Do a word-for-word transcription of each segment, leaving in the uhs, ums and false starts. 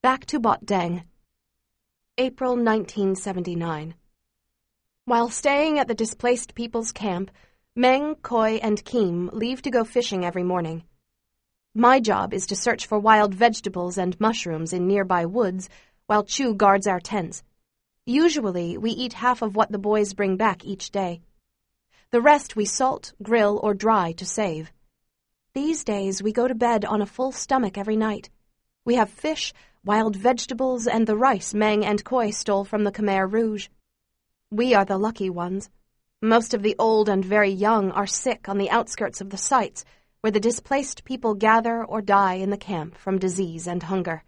Back to Bot Deng. April nineteen seventy-nine. While staying at the displaced people's camp, Meng, Koi, and Kim leave to go fishing every morning. My job is to search for wild vegetables and mushrooms in nearby woods, while Chu guards our tents. Usually, we eat half of what the boys bring back each day. The rest we salt, grill, or dry to save. These days, we go to bed on a full stomach every night. We have fish, wild vegetables, and the rice Meng and Koi stole from the Khmer Rouge. We are the lucky ones. Most of the old and very young are sick on the outskirts of the sites where the displaced people gather or die in the camp from disease and hunger.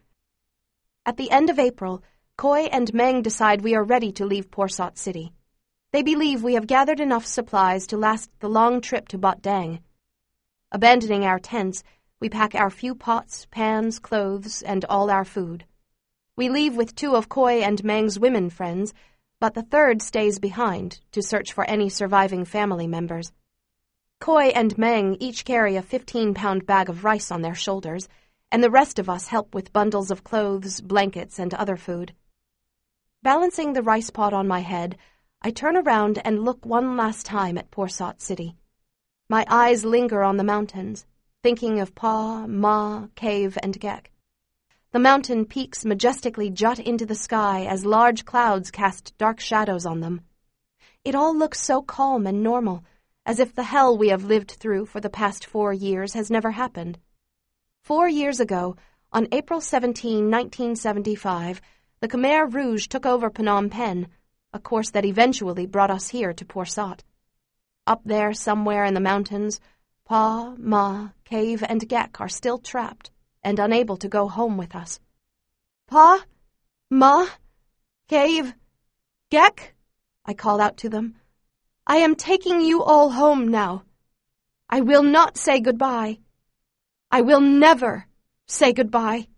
At the end of April, Koi and Meng decide we are ready to leave Porsot City. They believe we have gathered enough supplies to last the long trip to Bot Deng. Abandoning our tents, we pack our few pots, pans, clothes, and all our food. We leave with two of Koi and Meng's women friends, but the third stays behind to search for any surviving family members. Koi and Meng each carry a fifteen-pound bag of rice on their shoulders, and the rest of us help with bundles of clothes, blankets, and other food. Balancing the rice pot on my head, I turn around and look one last time at Porsot City. My eyes linger on the mountains, thinking of Pa, Ma, Cave, and Gek. The mountain peaks majestically jut into the sky as large clouds cast dark shadows on them. It all looks so calm and normal, as if the hell we have lived through for the past four years has never happened. Four years ago, on April seventeenth, nineteen seventy-five, the Khmer Rouge took over Phnom Penh, a course that eventually brought us here to Porsot. Up there, somewhere in the mountains, Pa, Ma, Cave, and Gek are still trapped and unable to go home with us. Pa, Ma, Cave, Gek, I call out to them. I am taking you all home now. I will not say goodbye. I will never say goodbye.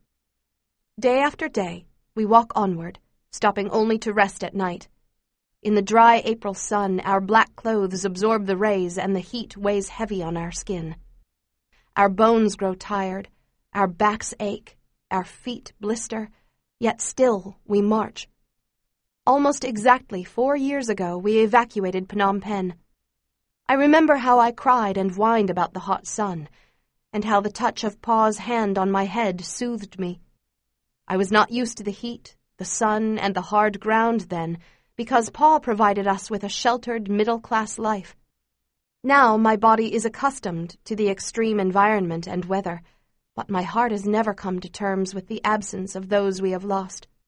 Day after day, we walk onward, stopping only to rest at night. In the dry April sun, our black clothes absorb the rays and the heat weighs heavy on our skin. Our bones grow tired, our backs ache, our feet blister, yet still we march. Almost exactly four years ago, we evacuated Phnom Penh. I remember how I cried and whined about the hot sun, and how the touch of Pa's hand on my head soothed me. I was not used to the heat, the sun, and the hard ground then, because Pa provided us with a sheltered middle-class life. Now my body is accustomed to the extreme environment and weather, but my heart has never come to terms with the absence of those we have lost.